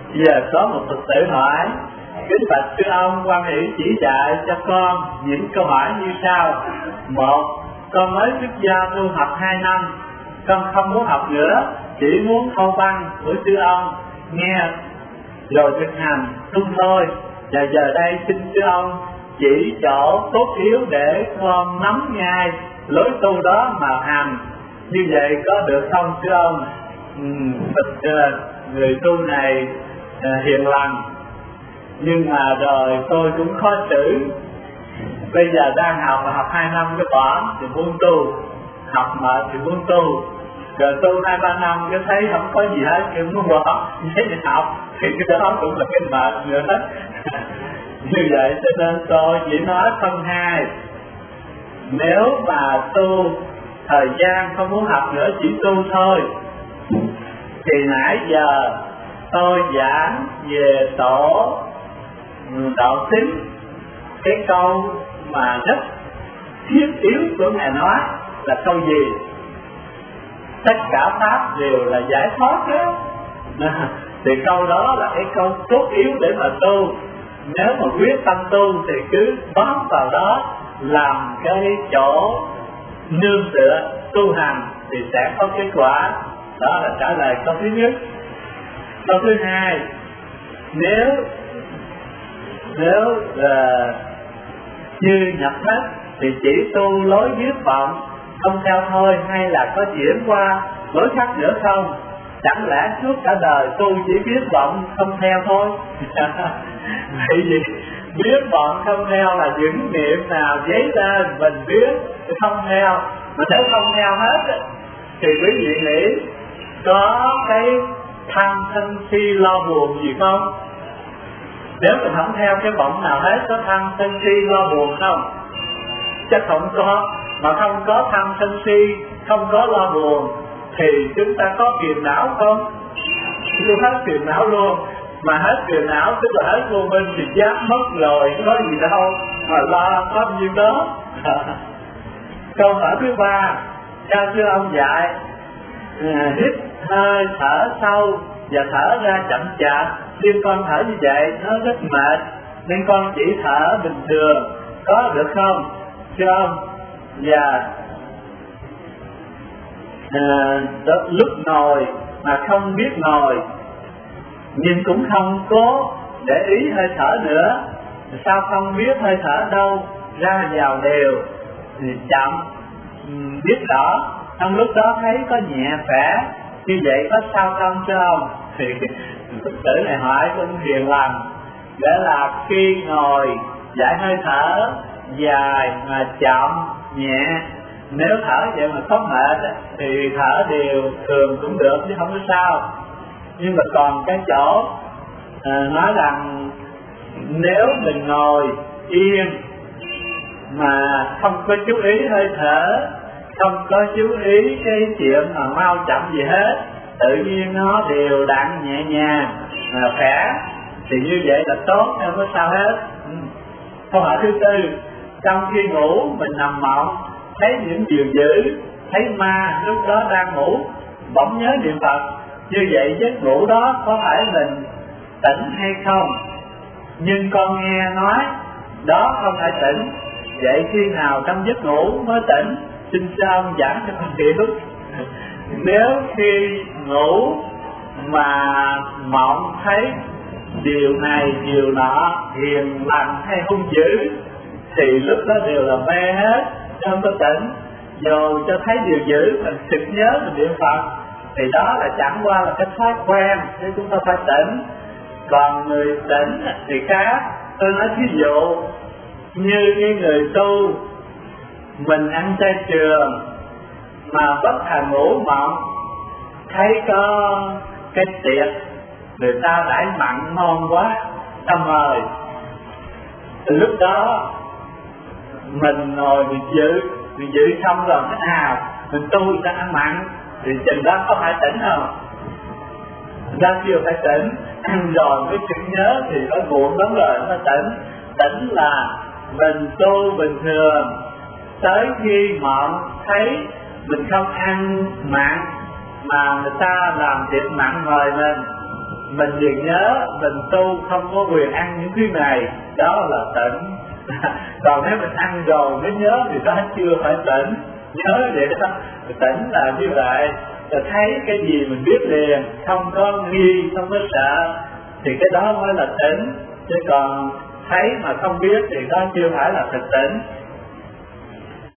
Giờ có một Phật tử hỏi: kính bạch sư ông quan hỷ chỉ dạy cho con những câu hỏi như sau. Một, con mới xuất gia tu học 2 năm, con không muốn học nữa, chỉ muốn thâu băng của sư ông nghe rồi thực hành tu thôi. Và giờ đây xin sư ông chỉ chỗ cốt yếu để con nắm ngay lối tu đó mà hành. Như vậy có được không sư ông? Người tu này hiền lành, nhưng mà rồi tôi cũng khó xử. Bây giờ đang học mà học 2 năm cái bỏ thì muốn tu, học mệt thì muốn tu, rồi tu 2-3 năm cái thấy không có gì hết thì muốn bỏ, thế thì học thì cái đó cũng là cái mệt nữa. Như vậy cho nên tôi chỉ nói không hai. Nếu mà tu thời gian không muốn học nữa, chỉ tu thôi, thì nãy giờ tôi giảng về tổ đạo tính, cái câu mà rất thiết yếu của Ngài nói là câu gì? Tất cả pháp đều là giải thoát đó. Thì câu đó là cái câu cốt yếu để mà tu. Nếu mà quyết tâm tu thì cứ bám vào đó làm cái chỗ nương tựa tu hành thì sẽ có kết quả. Đó là trả lời câu thứ nhất. Câu thứ hai, nếu như nhập thất thì chỉ tu lối viết vọng không theo thôi, hay là có chuyển qua lối khác nữa không? Chẳng lẽ suốt cả đời tu chỉ biết vọng không theo thôi? Vậy vì biết vọng không theo là những niệm nào giấy lên mình biết không theo. Mà nếu không theo hết thì quý vị nghĩ có cái tham sân si lo buồn gì không? Nếu mình không theo cái vọng nào hết, có tham sân si lo buồn không? Chắc không có. Mà không có tham sân si, không có lo buồn thì chúng ta có phiền não không? Chúng hết phiền não luôn. Mà hết phiền não tức là hết vô minh thì giác mất rồi, có gì đâu mà lo có nhiêu đó. Câu hỏi thứ ba, theo sư ông dạy hít hơi thở sâu và thở ra chậm chạp. Nên con thở như vậy nó rất mệt, nên con chỉ thở bình thường, có được không sư ông? Và lúc ngồi mà không biết ngồi, nhưng cũng không cố để ý hơi thở nữa. Sao không biết hơi thở đâu, ra vào đều thì chậm, biết rõ. Trong lúc đó thấy có nhẹ khỏe, như vậy có sao không chứ không? Thì Phật tử này hỏi cũng hiền lành, để là khi ngồi giải hơi thở dài mà chậm nhẹ. Nếu thở vậy mà có mệt thì thở đều thường cũng được chứ không có sao. Nhưng mà còn cái chỗ nói rằng nếu mình ngồi yên mà không có chú ý hơi thở, không có chú ý cái chuyện mà mau chậm gì hết, tự nhiên nó đều đặn nhẹ nhàng khỏe, thì như vậy là tốt, không có sao hết. Câu hỏi thứ tư, trong khi ngủ mình nằm mộng thấy những điều dữ, thấy ma, lúc đó đang ngủ bỗng nhớ niệm Phật, như vậy giấc ngủ đó có phải mình tỉnh hay không? Nhưng con nghe nói đó không phải tỉnh, vậy khi nào trong giấc ngủ mới tỉnh? Xin sư ông giảng cho con hiểu. Nếu khi ngủ mà mộng thấy điều này điều nọ, hiền lành hay hung dữ, thì lúc đó đều là mê hết, không có tỉnh. Dù cho thấy điều dữ mình sực nhớ mình niệm Phật, thì đó là chẳng qua là cái thói quen, nên chúng ta phải tỉnh. Còn người tỉnh thì khác. Tôi nói ví dụ như cái người tu, mình ăn chay trường mà bất hạnh ngủ mộng thấy có cái tiệc người ta đãi mặn ngon quá, xong rồi lúc đó mình ngồi mình giữ xong rồi cái nào mình tu người ta ăn mặn, thì chừng đó có phải tỉnh không? Ra chưa phải tỉnh, ăn rồi mới chừng nhớ thì nó buồn lắm rồi nó tỉnh. Tỉnh là mình tu bình thường, tới khi mộng thấy mình không ăn mặn mà người ta làm tiệc mặn mời mình, mình liền nhớ mình tu không có quyền ăn những thứ này, đó là tỉnh. Còn nếu mình ăn rồi mới nhớ thì đó chưa phải tỉnh. Nhớ vậy đó, tỉnh là như vậy. Rồi thấy cái gì mình biết liền, không có nghi, không có sợ, thì cái đó mới là tỉnh. Chứ còn thấy mà không biết thì đó chưa phải là thực tỉnh.